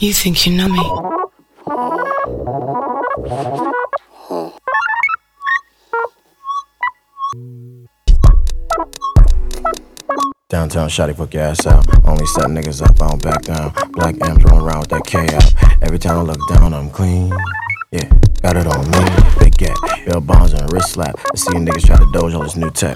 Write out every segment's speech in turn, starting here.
You think you know me? Downtown shawty, fuck your ass out. Only set niggas up, I don't back down. Black M throwing around with that K out. Every time I look down, I'm clean. Yeah, got it on me. Big gap, bill bonds and a wrist slap. I see niggas try to doge all this new tech.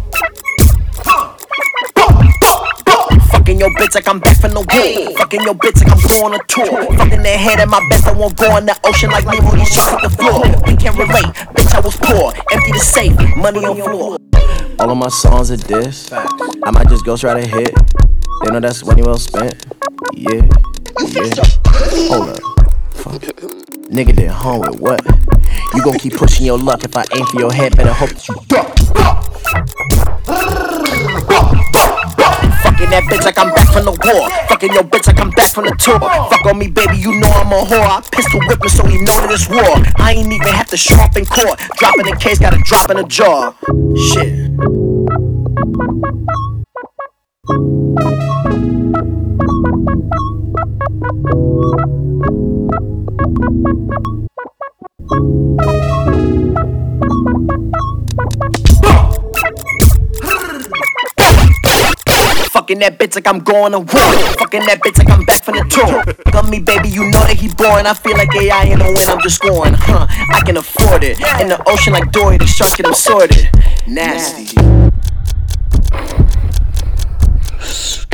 Fucking your bitch like I'm back from the war. Fucking your bitch like I'm going on a tour. Fucking their head in my best, I won't go in the ocean like Nemo. These shits hit the floor. We can't relate, bitch, I was poor. Empty the safe, money on floor. All of my songs are diss. I might just ghost write a hit. They know that's money well spent. Yeah. Hold up. Fuck. Nigga did home with what? You gon' keep pushing your luck. If I aim for your head, better hope that you duck. Fucking that bitch like I'm back from the war. Fucking your bitch like I'm back from the tour. Fuck on me, baby, you know I'm a whore. I pistol whip him so he know that it's war. I ain't even have to show up in court. Dropping the case, gotta drop in the jaw. Shit. Fucking that bitch like I'm going to war. Fucking that bitch like I'm back from the tour. Got me, baby, you know that he boring. I feel like AI in the win, I'm just scoring. I can afford it. In the ocean like Dory, the sharks get them sorted. Nasty.